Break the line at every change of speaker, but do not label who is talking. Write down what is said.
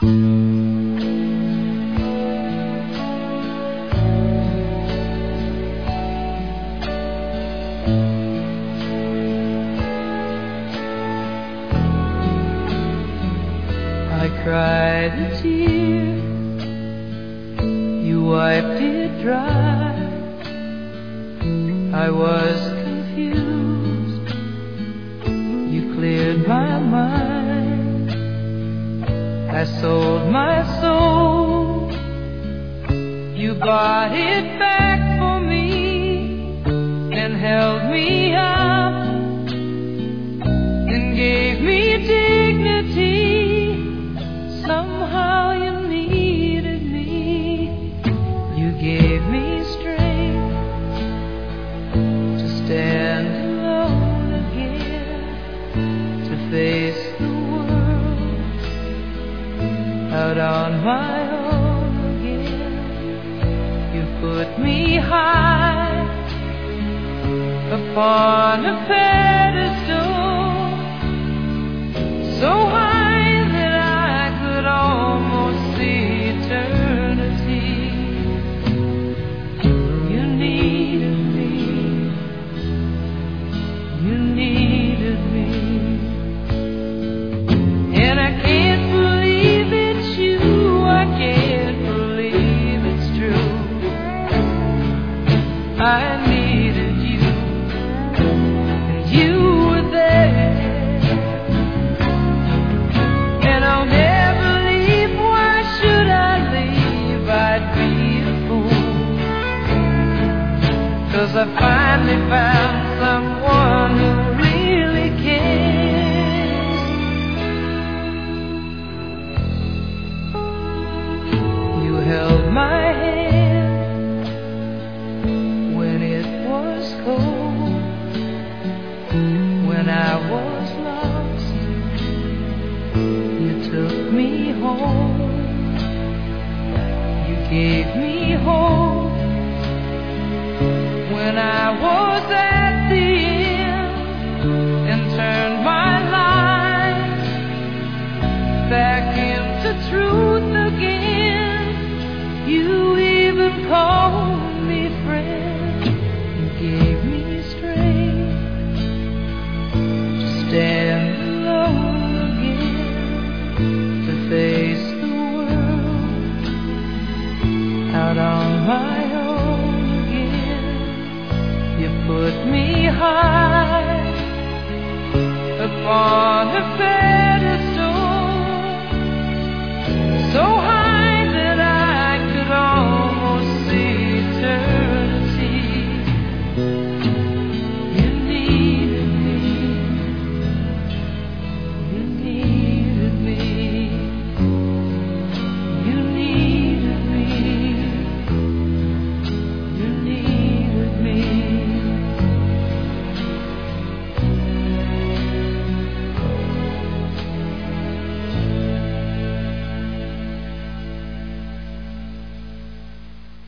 I cried a tear, you wiped it dry. I was confused, you cleared my mind. I sold my soul, you bought it back for me and held me up and gave me dignity. Somehow you needed me, you gave me strength to stand alone again, to face the world out on my own again. You put me high upon a pedestal, so high almost see eternity. You needed me, you needed me, and I can't believe it's you, I can't believe it's true. I needed you, and you were there, and I'll never. I'd be a fool, 'cause I finally found someone who really cares. You held my hand when it was cold, when I was lost, you took me home. Gave me hope.